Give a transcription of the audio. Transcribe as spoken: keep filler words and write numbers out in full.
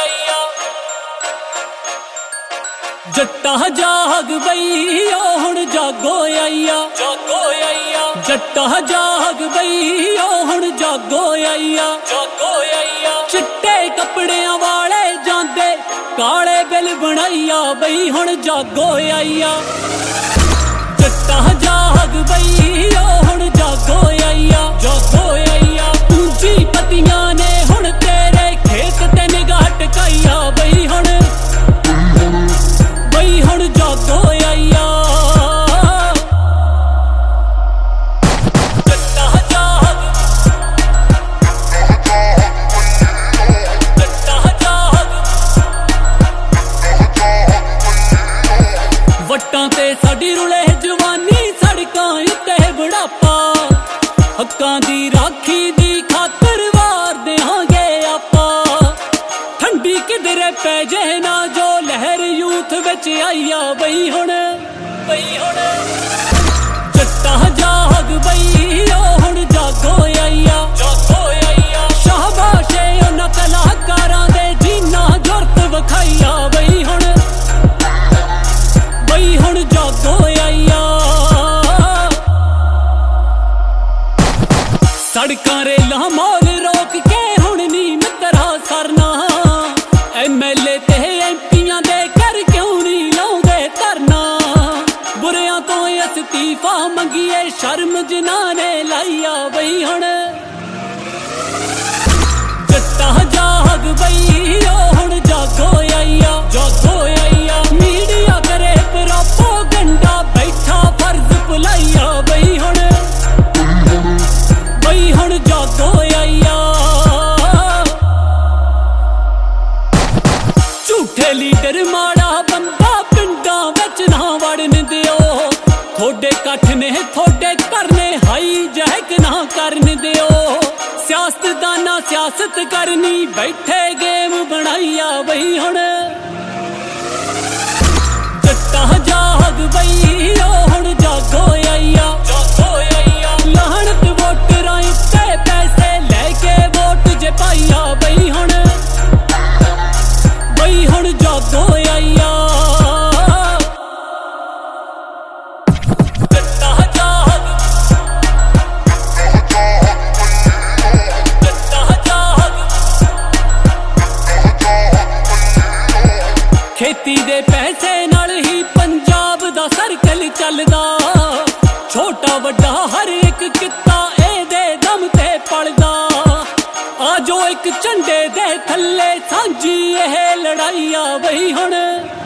ਆਈਆ ਜੱਟਾ ਜਾਗ ਬਈ ਓ ਹੁਣ ਜਾਗੋ ਆਈਆ ਜਾਗੋ ਆਈਆ ਜੱਟਾ ਜਾਗ ਬਈ ਓ ਹੁਣ ਜਾਗੋ ਆਈਆ ਜਾਗੋ ਆਈਆ ਚਿੱਟੇ ਕੱਪੜਿਆਂ ਵਾਲੇ ਜਾਂਦੇ ਕਾਲੇ ਬਿੱਲ ਬਣਾਈਆ ਬਈ ਹੁਣ ਜਾਗੋ ਆਈਆ ਜੱਟਾ ਜਾਗ ਬਈ ਓ ਹੁਣ ਜਾਗੋ ਆਈਆ ਜਾਗੋ ਆਈਆ ਪੂੰਜੀ ਪਤੀਆਂ ਨੇ ਹੁਣ ਤੇਰੇ ਖੇਤ ਤੇ ਨਿਗਾਹ ਟਕਾਈਆ ਬਈ ਹੁਣ ਬਈ ਹੁਣ ਜਾਗੋ ਆਈਆ ਜੱਟਾ ਜਾਗ ਜੱਟਾ ਜਾਗ ਵੱਟਾਂ ਤੇ ਸਾਡੀ ਰੁਲੇ ਜਵਾਨੀ ਸੜਕਾਂ ਉੱਤੇ ਬੁਢਾਪਾ ਹੱਕਾਂ ਦੀ ਰਾਖੀ ਦੀ ਖਾਤਰ ਵਾਰ ਦਿਆਂਗੇ ਆਪਾਂ ਠੰਡੀ ਕਿਧਰੇ ਪੈ ਜੇ ਨਾ ਜੋ ਲਹਿਰ ਯੂਥ ਵਿੱਚ ਆਈਆ ਬਈ ਹੁਣ ਬਈ ਹੁਣ ਜੱਟਾ ਜਾਗ ਬਈ ਓ ਹੁਣ ਜਾਗੋ ਆਈਆ ਜਾਗੋ ਆਈਆ ਸ਼ਾਬਾਸ਼ੇ ਉਹਨਾਂ ਕਲਾਕਾਰਾਂ ਦੇ ਜਿਨ੍ਹਾਂ ਜੁਰਤ ਵਿਖਾਈਆ ਬਈ ਹੁਣ ਬਈ ਹੁਣ ਜਾਗੋ ਆਈਆ ਸੜਕਾਂ ਰੇਲਾਂ ਮੋਲ ਰੋਕ ਕੇ ਹੁਣ ਨੀ ਮਿੱਤਰਾ ਸਰਨਾ ਐਮਐਲਏ ਤੇ ਐਮਪੀਆਂ ਦੇ ਘਰ ਕਿਉਂ ਨੀ ਲਾਉਂਦੇ ਧਰਨਾ ਬੁਰਿਆਂ ਤੋਂ ਅਸਤੀਫਾ ਮੰਗੀਏ ਸ਼ਰਮ ਜਿਨ੍ਹਾਂ ਨੇ ਲਾਈਆ ਬਈ ਹੁਣ ਜੱਟਾ ਜਾਗ ਬਈ ਓ ਹੁਣ ਜਾਗੋ ਆਈਆ ਜਾਗੋ ਆਈਆ ਮੀਡੀਆ ਕਰੇ ਪ੍ਰੋਪਗੈਂਡਾ ਬੈਠਾ ਫਰਜ਼ ਭੁਲਾਈਆ ਬਈ ਹੁਣ ਬਈ ਹੁਣ ਜਾਗੋ ਆਈਆ ਝੂਠੇ ਲੀਡਰ ਮਾੜਾ ਬੰਦਾ ਪਿੰਡਾਂ ਵਿੱਚ ਨਾ ਵੜਨ ਦਿਓ ਥੋੜੇ ਇਕੱਠ ਨੇ ਥੋੜੇ ਕਰਨੇ ਹਾਈ ਜੈਕ ਨਾ ਕਰਨ ਦਿਓ ਸਿਆਸਤਦਾਨਾਂ ਸਿਆਸਤ ਕਰਨੀ ਬੈਠੇ ਗੇਮ ਬਣਾਈਆ ਬਈ ਹੁਣ ਜੱਟਾ ਜਾਗ ਬਈ ਓ ਹੁਣ ਜਾਗੋ ਆਈਆ ਜਾਗੋ ਆਈਆ ਲਾਹਣਤ ਵੋਟਰਾਂ ਉੱਤੇ ਪੈਸੇ ਲੈ ਕੇ ਵੋਟ ਜੇ ਪਾਈਆ ਬਈ ਹੁਣ ਬਈ ਹੁਣ ਜਾਗੋ ਆਈਆ ਜੱਟਾ ਜਾਗ ਜੱਟਾ ਜਾਗ ਖੇਤੀ ਦੇ ਪੈਸੇ ਨਾਲ ਹੀ ਪੰਜਾਬ ਦਾ ਸਰਕਲ ਚੱਲਦਾ ਛੋਟਾ ਵੱਡਾ ਹਰ ਇੱਕ ਕਿੱਤਾ ਇਹਦੇ ਦਮ ਤੇ ਪਲਦਾ ਆ ਜੋ ਇੱਕ ਝੰਡੇ ਦੇ ਥੱਲੇ ਸਾਂਝੀ ਇਹ ਲੜਾਈਆ ਬਈ ਹੁਣ